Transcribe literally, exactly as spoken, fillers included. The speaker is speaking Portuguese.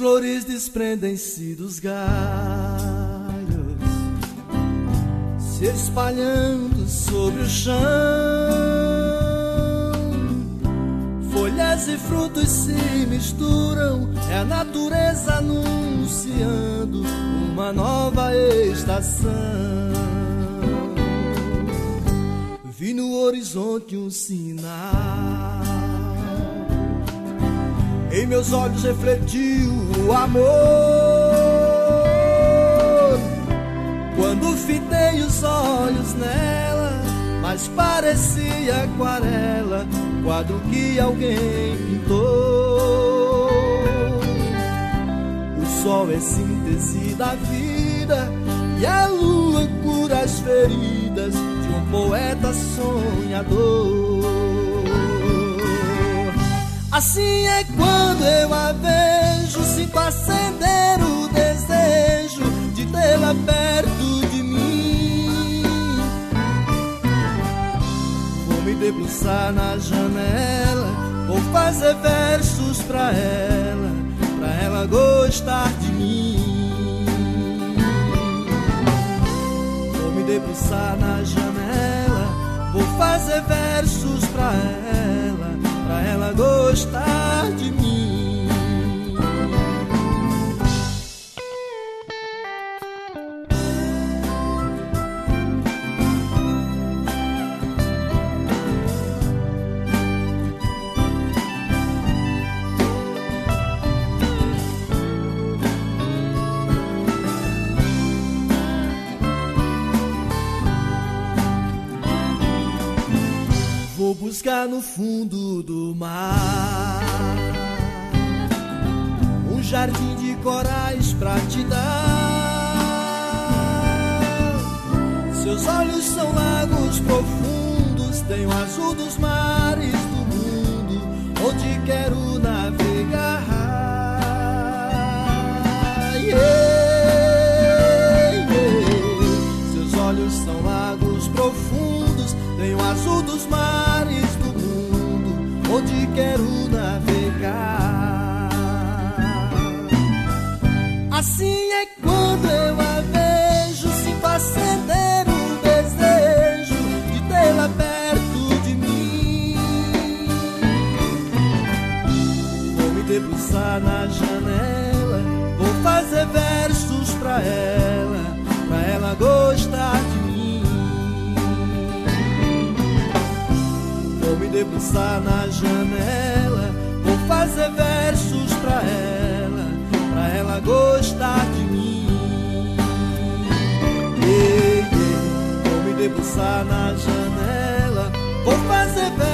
flores desprendem-se dos galhos, se espalhando sobre o chão. Folhas e frutos se misturam, é a natureza anunciando uma nova estação. Vi no horizonte um sinal, em meus olhos refletiu o amor. Quando fitei os olhos nela, mas parecia aquarela, quadro que alguém pintou. O sol é síntese da vida e a lua cura as feridas de um poeta sonhador. Assim é quando eu a vejo, sinto acender o desejo de tê-la perto de mim. Vou me debruçar na janela, vou fazer versos pra ela, pra ela gostar de mim. Vou me debruçar na janela, vou fazer versos pra ela, pra ela gostar de mim. Vou buscar no fundo do mar um jardim de corais pra te dar. Seus olhos são lagos profundos, tem o azul dos mares do mundo, onde quero navegar. Yeah, yeah. Seus olhos são lagos profundos, tem o azul dos mares do mundo, onde quero navegar. Assim é quando eu a vejo, sinto acender o desejo de tê-la perto de mim. Vou me debruçar na janela, vou fazer versos pra ela, pra ela gostar de mim. Vou me debruçar na janela, vou fazer versos pra ela, pra ela gostar de mim. Yeah, yeah. Vou me debruçar na janela, vou fazer versos